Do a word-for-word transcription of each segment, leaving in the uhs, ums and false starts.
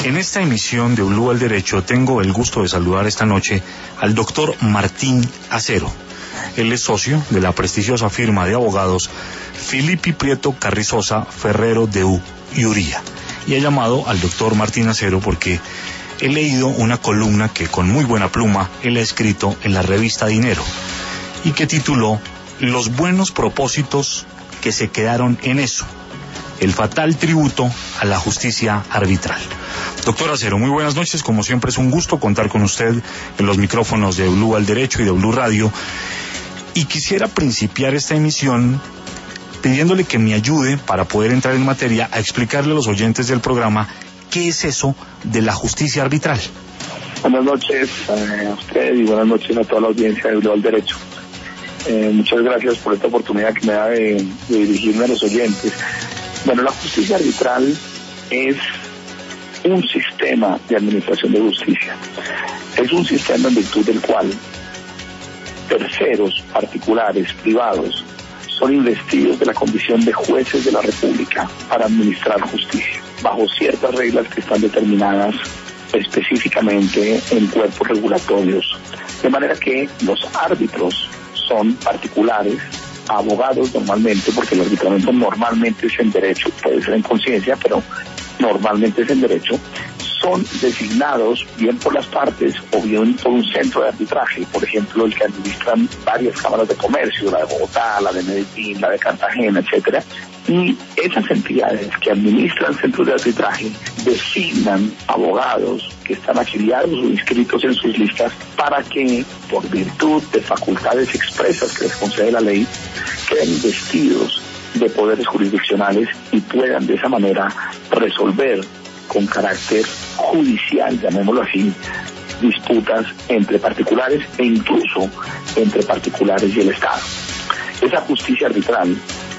En esta emisión de Blue al Derecho tengo el gusto de saludar esta noche al doctor Martín Acero. Él es socio de la prestigiosa firma de abogados Filippi Prieto Carrizosa Ferrero de U y Uría. Y he llamado al doctor Martín Acero porque he leído una columna que con muy buena pluma él ha escrito en la revista Dinero y que tituló Los buenos propósitos que se quedaron en eso, el fatal tributo a la justicia arbitral. Doctor Acero, muy buenas noches. Como siempre es un gusto contar con usted en los micrófonos de Blue al Derecho y de Blue Radio. Y quisiera principiar esta emisión pidiéndole que me ayude para poder entrar en materia a explicarle a los oyentes del programa qué es eso de la justicia arbitral. Buenas noches a usted y buenas noches a toda la audiencia de Blue al Derecho. Eh, muchas gracias por esta oportunidad que me da de, de dirigirme a los oyentes. Bueno, la justicia arbitral es un sistema de administración de justicia. Es un sistema en virtud del cual terceros, particulares, privados, son investidos de la condición de jueces de la República para administrar justicia, bajo ciertas reglas que están determinadas específicamente en cuerpos regulatorios. De manera que los árbitros son particulares, abogados normalmente, porque el arbitramiento normalmente es en derecho, puede ser en conciencia, pero normalmente es en derecho, son designados bien por las partes o bien por un centro de arbitraje, por ejemplo, el que administran varias cámaras de comercio, la de Bogotá, la de Medellín, la de Cartagena, etcétera. Y esas entidades que administran centros de arbitraje designan abogados que están afiliados o inscritos en sus listas para que, por virtud de facultades expresas que les concede la ley, queden investidos de poderes jurisdiccionales y puedan de esa manera resolver con carácter judicial, llamémoslo así, disputas entre particulares e incluso entre particulares y el Estado. Esa justicia arbitral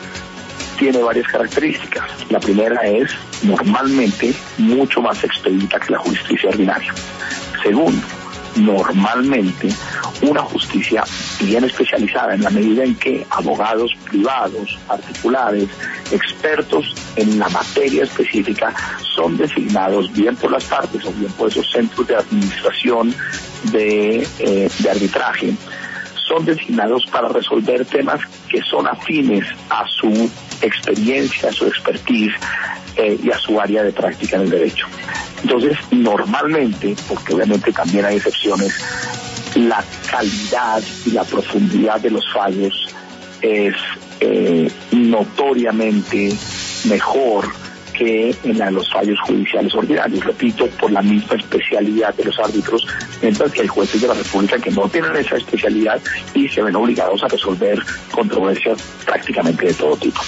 tiene varias características. La primera es normalmente mucho más expedita que la justicia ordinaria. Segundo, normalmente una justicia bien especializada en la medida en que abogados privados, particulares, expertos en la materia específica son designados bien por las partes o bien por esos centros de administración de, eh, de arbitraje, son designados para resolver temas que son afines a su experiencia, a su expertise eh, y a su área de práctica en el derecho. Entonces, normalmente, porque obviamente también hay excepciones, la calidad y la profundidad de los fallos es eh, notoriamente mejor que en la de los fallos judiciales ordinarios, repito, por la misma especialidad de los árbitros, mientras que hay jueces de la República que no tienen esa especialidad y se ven obligados a resolver controversias prácticamente de todo tipo.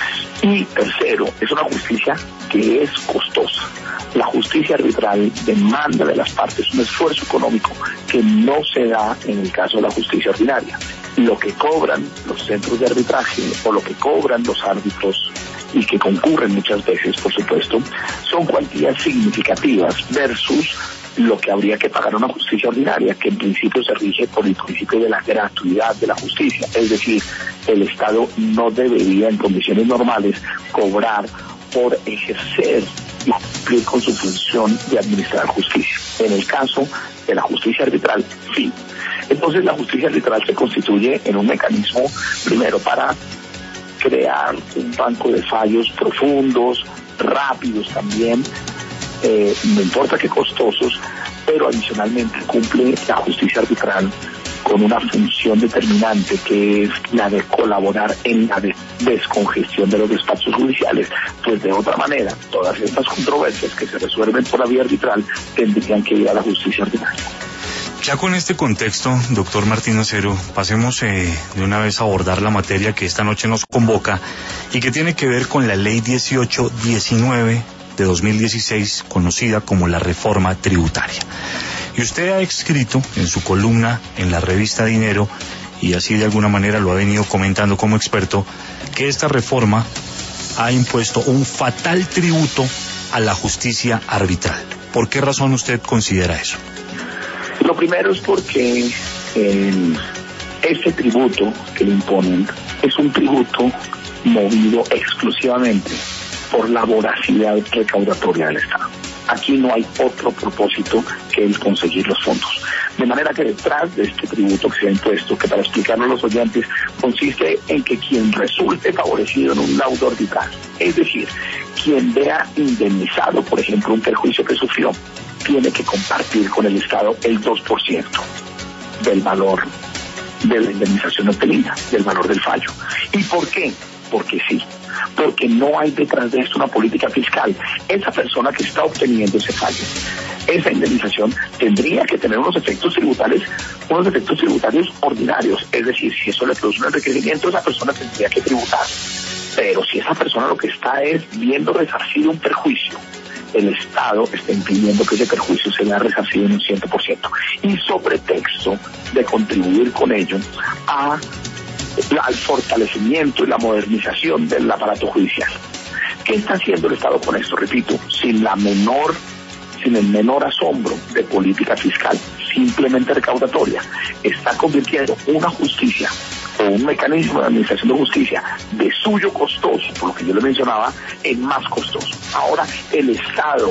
Y tercero, es una justicia que es costosa. La justicia arbitral demanda de las partes un esfuerzo económico que no se da en el caso de la justicia ordinaria. Lo que cobran los centros de arbitraje o lo que cobran los árbitros, y que concurren muchas veces, por supuesto, son cuantías significativas versus lo que habría que pagar una justicia ordinaria, que en principio se rige por el principio de la gratuidad de la justicia. Es decir, el Estado no debería en condiciones normales cobrar por ejercer y cumplir con su función de administrar justicia. En el caso de la justicia arbitral, sí. Entonces la justicia arbitral se constituye en un mecanismo, primero, para crear un banco de fallos profundos, rápidos también, eh, no importa qué costosos, pero adicionalmente cumple la justicia arbitral con una función determinante que es la de colaborar en la de descongestión de los despachos judiciales, pues de otra manera todas estas controversias que se resuelven por la vía arbitral tendrían que ir a la justicia ordinaria. Ya con este contexto, doctor Martín Acero, pasemos eh, de una vez a abordar la materia que esta noche nos convoca y que tiene que ver con la ley dieciocho diecinueve de dos mil dieciséis, conocida como la reforma tributaria. Y usted ha escrito en su columna en la revista Dinero, y así de alguna manera lo ha venido comentando como experto, que esta reforma ha impuesto un fatal tributo a la justicia arbitral. ¿Por qué razón usted considera eso? Lo primero es porque eh, este tributo que le imponen es un tributo movido exclusivamente por la voracidad recaudatoria del Estado. Aquí no hay otro propósito que el conseguir los fondos. De manera que detrás de este tributo que se ha impuesto, que para explicarlo a los oyentes, consiste en que quien resulte favorecido en un laudo arbitral, es decir, quien vea indemnizado, por ejemplo, un perjuicio que sufrió, tiene que compartir con el Estado el dos por ciento del valor de la indemnización obtenida, del valor del fallo. ¿Y por qué? Porque sí, porque no hay detrás de esto una política fiscal. Esa persona que está obteniendo ese fallo, esa indemnización, tendría que tener unos efectos tributarios, unos efectos tributarios ordinarios. Es decir, si eso le produce un enriquecimiento, esa persona tendría que tributar. Pero si esa persona lo que está es viendo resarcido un perjuicio, el Estado está impidiendo que ese perjuicio se vea resarcido en un cien por ciento. Y sobre texto de contribuir con ello a al fortalecimiento y la modernización del aparato judicial. ¿Qué está haciendo el Estado con esto? Repito, sin la menor, sin el menor asombro de política fiscal, simplemente recaudatoria. Está convirtiendo una justicia o un mecanismo de administración de justicia de suyo costoso, por lo que yo le mencionaba, en más costoso. Ahora el Estado,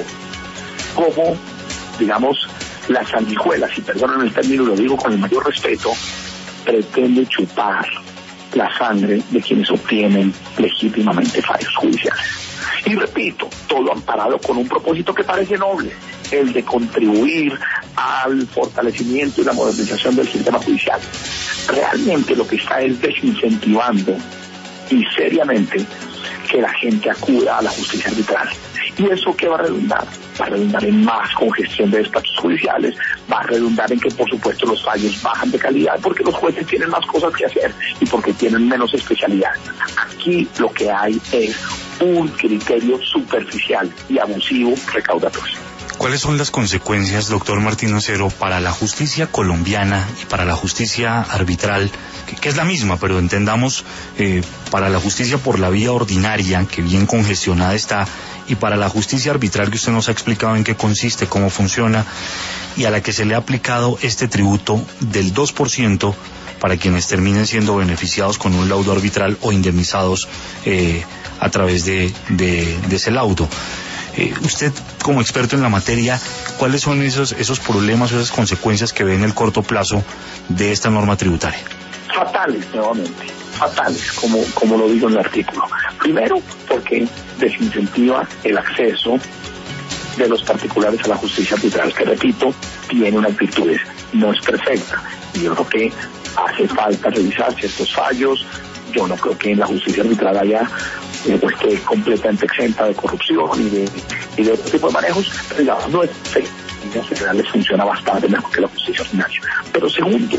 como, digamos, las sanguijuelas, y perdonen el término, lo digo con el mayor respeto, pretende chupar la sangre de quienes obtienen legítimamente fallos judiciales. Y repito, todo amparado con un propósito que parece noble, el de contribuir al fortalecimiento y la modernización del sistema judicial. Realmente lo que está es desincentivando y seriamente que la gente acuda a la justicia arbitral. ¿Y eso qué va a redundar? Va a redundar en más congestión de despachos judiciales, va a redundar en que, por supuesto, los fallos bajan de calidad porque los jueces tienen más cosas que hacer y porque tienen menos especialidad. Aquí lo que hay es un criterio superficial y abusivo recaudatorio. ¿Cuáles son las consecuencias, doctor Martín Acero, para la justicia colombiana y para la justicia arbitral, que, que es la misma, pero entendamos, eh, para la justicia por la vía ordinaria, que bien congestionada está, y para la justicia arbitral, que usted nos ha explicado en qué consiste, cómo funciona, y a la que se le ha aplicado este tributo del dos por ciento para quienes terminen siendo beneficiados con un laudo arbitral o indemnizados eh, a través de, de, de ese laudo? Eh, usted, como experto en la materia, ¿cuáles son esos esos problemas o esas consecuencias que ve en el corto plazo de esta norma tributaria? Fatales, nuevamente, fatales, como, como lo digo en el artículo. Primero, porque desincentiva el acceso de los particulares a la justicia arbitral, que, repito, tiene unas virtudes, no es perfecta. Y yo creo que hace falta revisar ciertos fallos. Yo no creo que en la justicia arbitral haya eh, pues, que es completamente exenta de corrupción y de, y de otro tipo de manejos, pero digamos, no es perfecta. En general les funciona bastante mejor que la justicia ordinaria. Pero segundo,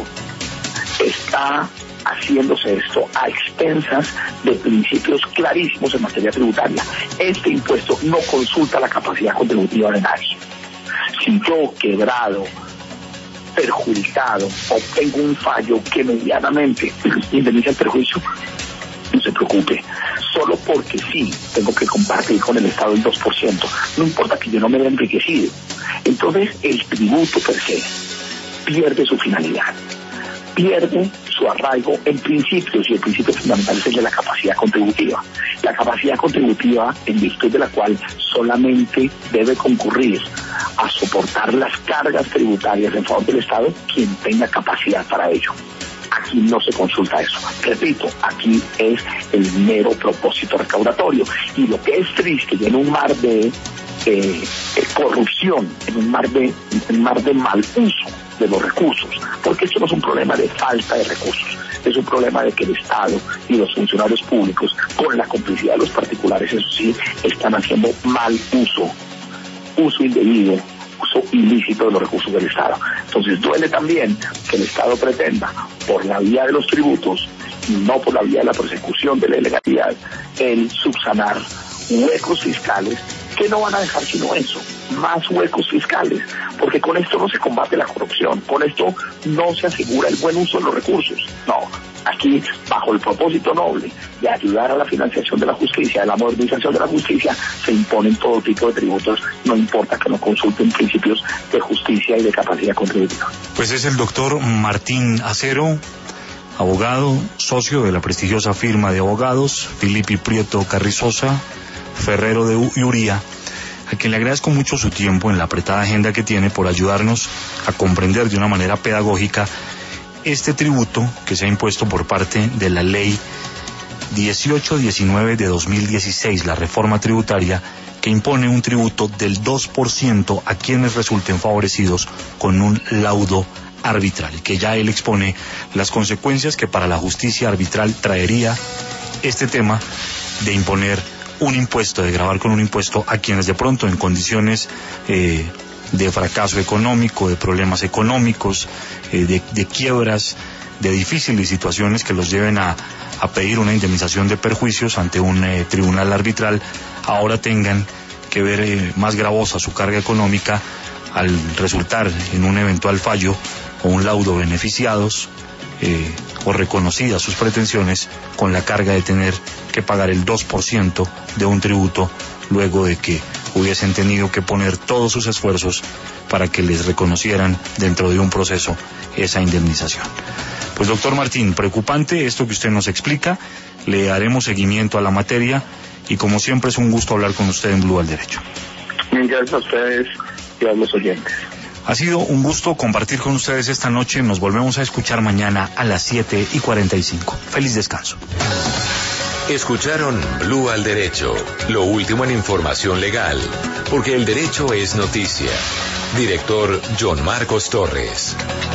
está haciéndose esto a expensas de principios clarísimos en materia tributaria. Este impuesto no consulta la capacidad contributiva de nadie. Si yo, quebrado, perjudicado, obtengo un fallo que medianamente indemniza el perjuicio, no se preocupe, solo porque sí tengo que compartir con el Estado el dos por ciento, no importa que yo no me haya enriquecido. Entonces el tributo per se pierde su finalidad, pierde su arraigo en principios, y el principio fundamental es el de la capacidad contributiva. La capacidad contributiva en virtud de la cual solamente debe concurrir a soportar las cargas tributarias en favor del Estado quien tenga capacidad para ello. Aquí no se consulta eso. Repito, aquí es el mero propósito recaudatorio. Y lo que es triste, y en un mar de eh, corrupción, en un mar de, en un mar de mal uso de los recursos, porque esto no es un problema de falta de recursos, es un problema de que el Estado y los funcionarios públicos, con la complicidad de los particulares, eso sí, están haciendo mal uso, uso indebido, uso ilícito de los recursos del Estado. Entonces duele también que el Estado pretenda, por la vía de los tributos, y no por la vía de la persecución de la ilegalidad, el subsanar huecos fiscales que no van a dejar sino eso, más huecos fiscales, porque con esto no se combate la corrupción, con esto no se asegura el buen uso de los recursos. No, aquí, bajo el propósito noble de ayudar a la financiación de la justicia, de la modernización de la justicia, se imponen todo tipo de tributos, no importa que no consulten principios de justicia y de capacidad contributiva. Pues es el doctor Martín Acero, abogado, socio de la prestigiosa firma de abogados Filippi Prieto Carrizosa, Ferrero de Uría, a quien le agradezco mucho su tiempo en la apretada agenda que tiene por ayudarnos a comprender de una manera pedagógica este tributo que se ha impuesto por parte de la ley dieciocho diecinueve de dos mil dieciséis, la reforma tributaria, que impone un tributo del dos por ciento a quienes resulten favorecidos con un laudo arbitral, y que ya él expone las consecuencias que para la justicia arbitral traería este tema de imponer un impuesto, de gravar con un impuesto a quienes de pronto en condiciones eh, de fracaso económico, de problemas económicos, eh, de, de quiebras, de difíciles situaciones que los lleven a, a pedir una indemnización de perjuicios ante un eh, tribunal arbitral, ahora tengan que ver eh, más gravosa su carga económica al resultar en un eventual fallo o un laudo beneficiados eh, o reconocidas sus pretensiones con la carga de tener que pagar el dos por ciento de un tributo luego de que hubiesen tenido que poner todos sus esfuerzos para que les reconocieran dentro de un proceso esa indemnización. Pues doctor Martín, preocupante esto que usted nos explica, le haremos seguimiento a la materia y como siempre es un gusto hablar con usted en Blue al Derecho. Gracias a ustedes y a los oyentes. Ha sido un gusto compartir con ustedes esta noche, nos volvemos a escuchar mañana a las siete y cuarenta y cinco. Feliz descanso. Escucharon Blue al Derecho, lo último en información legal, porque el derecho es noticia. Director John Marcos Torres.